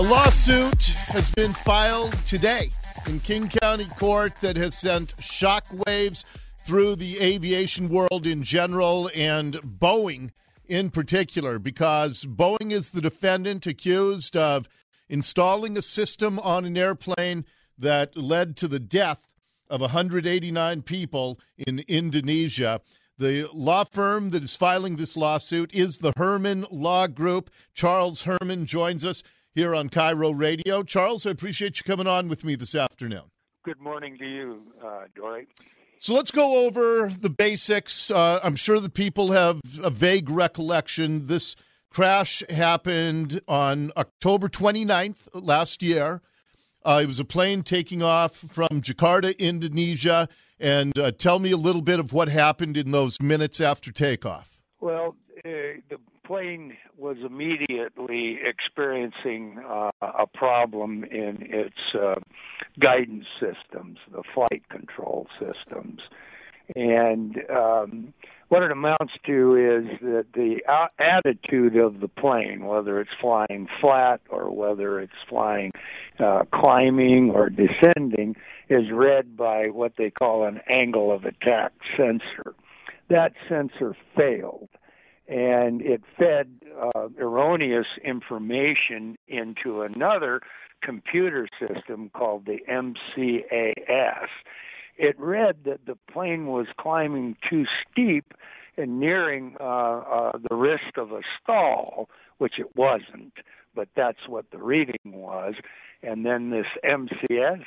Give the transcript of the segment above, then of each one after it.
A lawsuit has been filed today in King County Court that has sent shockwaves through the aviation world in general and Boeing in particular, because Boeing is the defendant accused of installing a system on an airplane that led to the death of 189 people in Indonesia. The law firm that is filing this lawsuit is the Herman Law Group. Charles Herman joins us here on Cairo Radio. Charles, I appreciate you coming on with me this afternoon. Good morning to you, Dory. So let's go over the basics. I'm sure the people have a vague recollection. This crash happened on October 29th last year. It was a plane taking off from Jakarta, Indonesia. And tell me a little bit of what happened in those minutes after takeoff. Well, the plane was immediately experiencing a problem in its guidance systems, the flight control systems. And what it amounts to is that the attitude of the plane, whether it's flying flat or whether it's flying climbing or descending, is read by what they call an angle of attack sensor. That sensor failed, and it fed erroneous information into another computer system called the MCAS. It read that the plane was climbing too steep and nearing the risk of a stall, which it wasn't, but that's what the reading was. And then this MCAS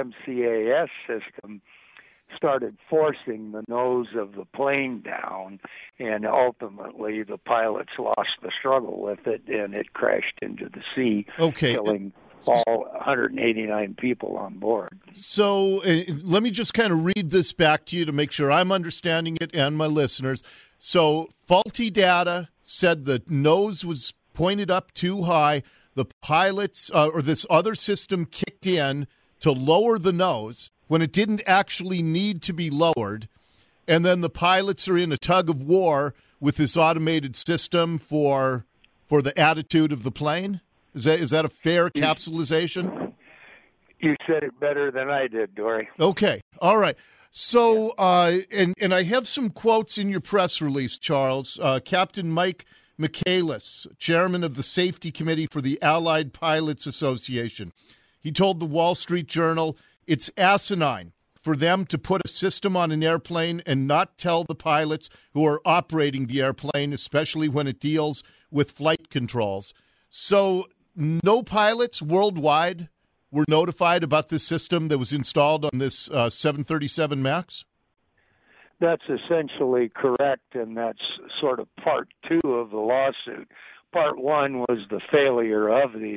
system started forcing the nose of the plane down, and ultimately the pilots lost the struggle with it, and it crashed into the sea, killing all 189 people on board. So let me just kind of read this back to you to make sure I'm understanding it and my listeners. So faulty data said the nose was pointed up too high. The pilots or this other system kicked in to lower the nose when it didn't actually need to be lowered. And then the pilots are in a tug of war with this automated system for the attitude of the plane. Is that a fair capsulization? You said it better than I did, Dory. Okay. All right. So, and I have some quotes in your press release, Charles. Captain Mike Michaelis, chairman of the safety committee for the Allied Pilots Association. He told the Wall Street Journal, it's asinine for them to put a system on an airplane and not tell the pilots who are operating the airplane, especially when it deals with flight controls. So no pilots worldwide were notified about this system that was installed on this 737 MAX? That's essentially correct, and that's sort of part two of the lawsuit. Part one was the failure of the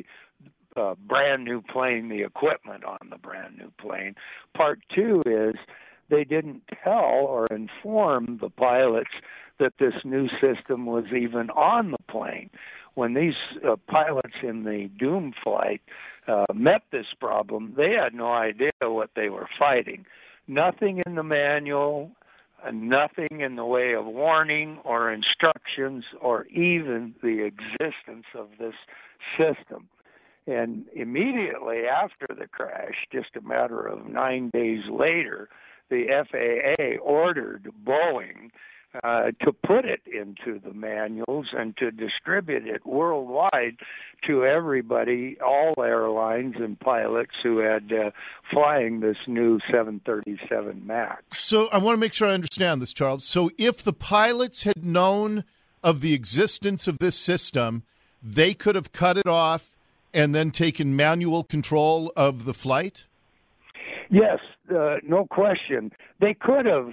brand new plane, the equipment on the brand new plane. Part two is they didn't tell or inform the pilots that this new system was even on the plane. When these pilots in the doom flight met this problem, they had no idea what they were fighting. Nothing in the manual, nothing in the way of warning or instructions or even the existence of this system. And immediately after the crash, just a matter of 9 days later, the FAA ordered Boeing to put it into the manuals and to distribute it worldwide to everybody, all airlines and pilots who had flying this new 737 MAX. So I want to make sure I understand this, Charles. So if the pilots had known of the existence of this system, they could have cut it off and then taken manual control of the flight? Yes, no question. They could have,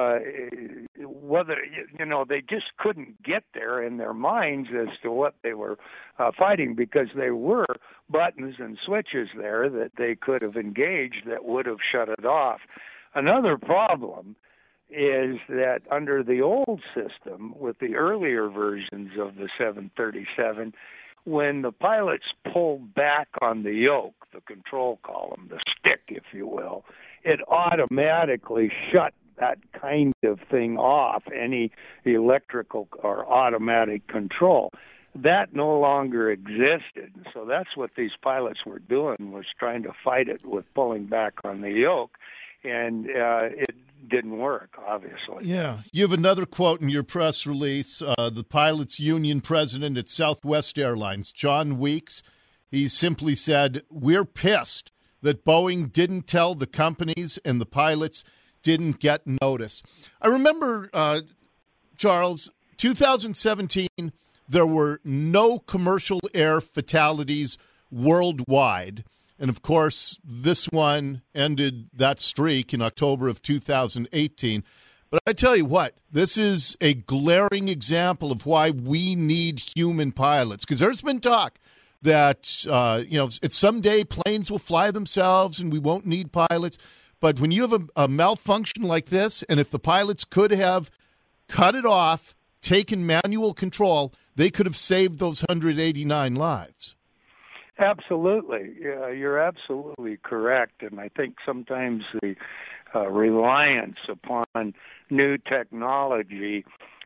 they just couldn't get there in their minds as to what they were fighting, because there were buttons and switches there that they could have engaged that would have shut it off. Another problem is that under the old system, with the earlier versions of the 737, when the pilots pulled back on the yoke, the control column, the stick, if you will, it automatically shut that kind of thing off, any electrical or automatic control. that no longer existed. So that's what these pilots were doing, was trying to fight it with pulling back on the yoke, and it didn't work, obviously. Yeah. You have another quote in your press release. The pilots union president at Southwest Airlines, John Weeks, he simply said, "We're pissed that Boeing didn't tell the companies and the pilots didn't get notice." I remember, Charles, 2017, there were no commercial air fatalities worldwide. And, of course, this one ended that streak in October of 2018. But I tell you what, this is a glaring example of why we need human pilots. Because there's been talk that, someday planes will fly themselves and we won't need pilots. But when you have a malfunction like this, and if the pilots could have cut it off, taken manual control, they could have saved those 189 lives. Absolutely. You're absolutely correct. And I think sometimes the reliance upon new technology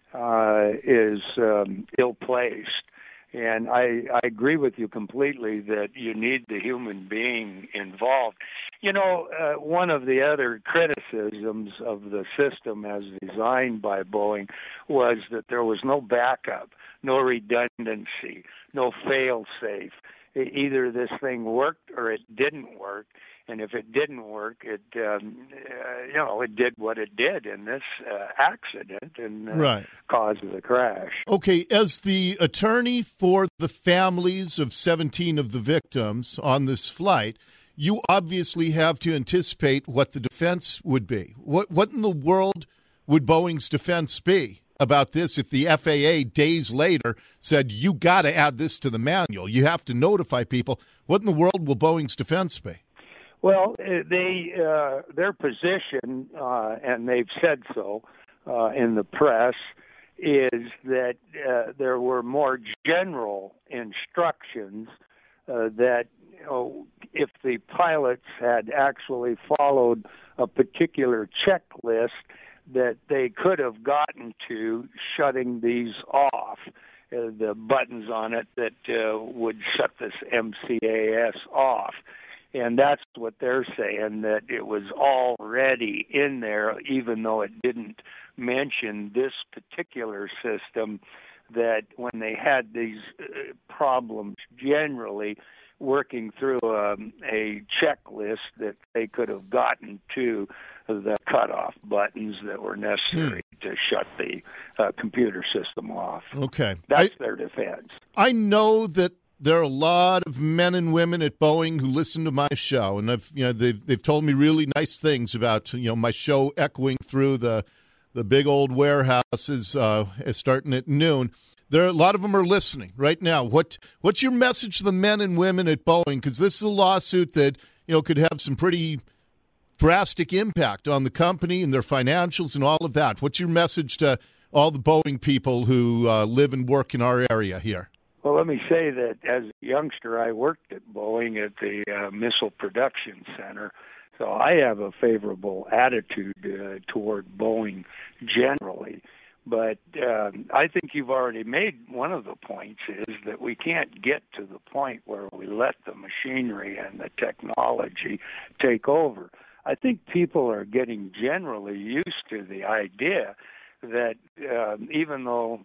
is ill-placed. And I agree with you completely that you need the human being involved. One of the other criticisms of the system as designed by Boeing was that there was no backup, no redundancy, no fail-safe. Either this thing worked or it didn't work. And if it didn't work, it did what it did in this accident and caused the crash. Okay, as the attorney for the families of 17 of the victims on this flight, you obviously have to anticipate what the defense would be. What in the world would Boeing's defense be about this if the FAA days later said, you got to add this to the manual, you have to notify people? What in the world will Boeing's defense be? Well, their position, and they've said so in the press, is that there were more general instructions that if the pilots had actually followed a particular checklist, that they could have gotten to shutting these off, the buttons on it that would shut this MCAS off. And that's what they're saying, that it was already in there, even though it didn't mention this particular system, that when they had these problems generally working through a checklist, that they could have gotten to the cutoff buttons that were necessary to shut the computer system off. Okay. That's their defense. I know that there are a lot of men and women at Boeing who listen to my show, and they've told me really nice things about my show echoing through the big old warehouses starting at noon. A lot of them are listening right now. What's your message to the men and women at Boeing? Because this is a lawsuit that could have some pretty drastic impact on the company and their financials and all of that. What's your message to all the Boeing people who live and work in our area here? Well, let me say that as a youngster, I worked at Boeing at the Missile Production Center, so I have a favorable attitude toward Boeing generally. But I think you've already made one of the points, is that we can't get to the point where we let the machinery and the technology take over. I think people are getting generally used to the idea that even though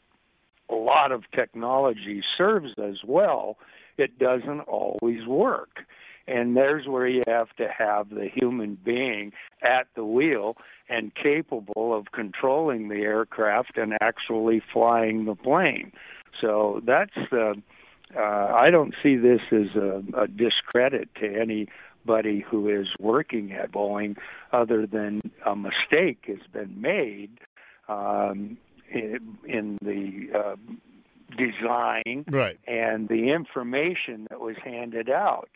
a lot of technology serves us well, it doesn't always work. And there's where you have to have the human being at the wheel and capable of controlling the aircraft and actually flying the plane. So that's I don't see this as a discredit to anybody who is working at Boeing, other than a mistake has been made in the design and the information that was handed out.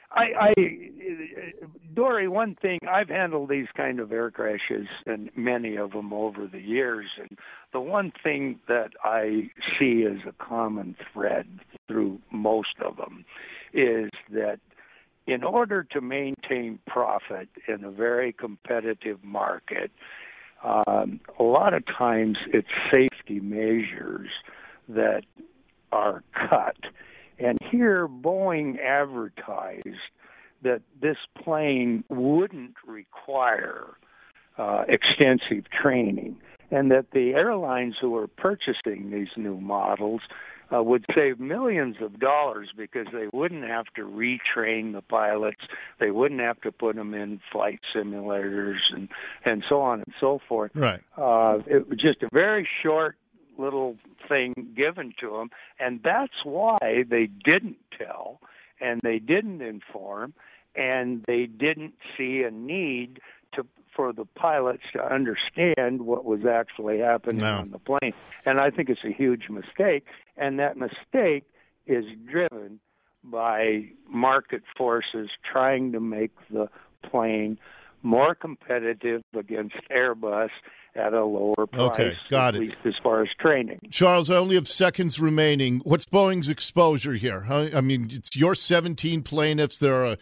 Dory, one thing, I've handled these kind of air crashes and many of them over the years, and the one thing that I see as a common thread through most of them is that in order to maintain profit in a very competitive market, a lot of times it's safety measures that are cut. And here Boeing advertised that this plane wouldn't require extensive training, and that the airlines who are purchasing these new models would save millions of dollars because they wouldn't have to retrain the pilots, they wouldn't have to put them in flight simulators and so on and so forth. Right. It was just a very short little thing given to them, and that's why they didn't tell, and they didn't inform, and they didn't see a need for the pilots to understand what was actually happening on the plane. And I think it's a huge mistake, and that mistake is driven by market forces trying to make the plane more competitive against Airbus at a lower price, Okay, got it. At least as far as training. Charles, I only have seconds remaining. What's Boeing's exposure here? I mean, it's your 17 plaintiffs. There are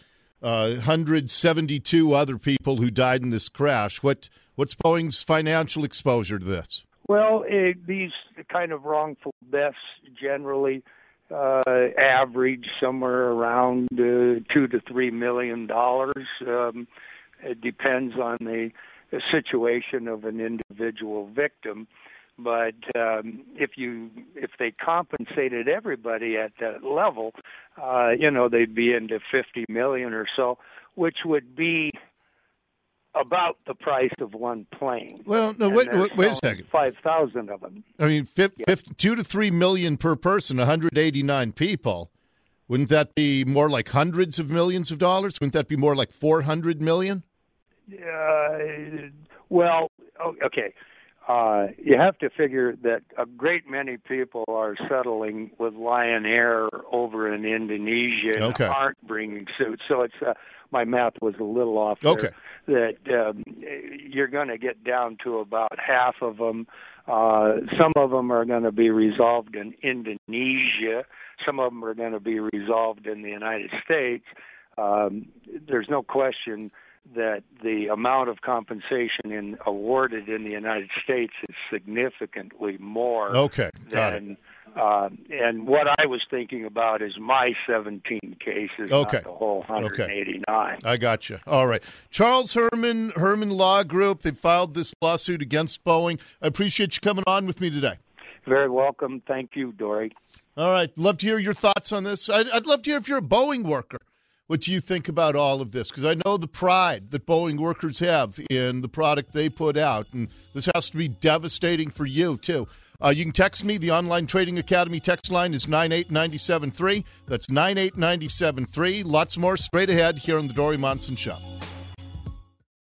172 other people who died in this crash. What's Boeing's financial exposure to this? Well, these kind of wrongful deaths generally average somewhere around $2 to $3 million. It depends on the situation of an individual victim. But if they compensated everybody at that level, they'd be into $50 million or so, which would be about the price of one plane. Well, no, wait a second. 5,000 of them. I mean, 2 to $3 million per person, 189 people. Wouldn't that be more like hundreds of millions of dollars? Wouldn't that be more like $400 million? Well, okay. You have to figure that a great many people are settling with Lion Air over in Indonesia and aren't bringing suits. So it's my math was a little off there. Okay. That you're going to get down to about half of them. Some of them are going to be resolved in Indonesia. Some of them are going to be resolved in the United States. There's no question that the amount of compensation awarded in the United States is significantly more than and what I was thinking about is my 17 cases, not the whole 189. I got you. All right. Charles Herman Law Group, they filed this lawsuit against Boeing. I appreciate you coming on with me today. Very welcome. Thank you, Dory. All right. Love to hear your thoughts on this. I'd love to hear if you're a Boeing worker, what do you think about all of this? Because I know the pride that Boeing workers have in the product they put out, and this has to be devastating for you, too. You can text me. The Online Trading Academy text line is 98973. That's 98973. Lots more straight ahead here on The Dory Monson Show.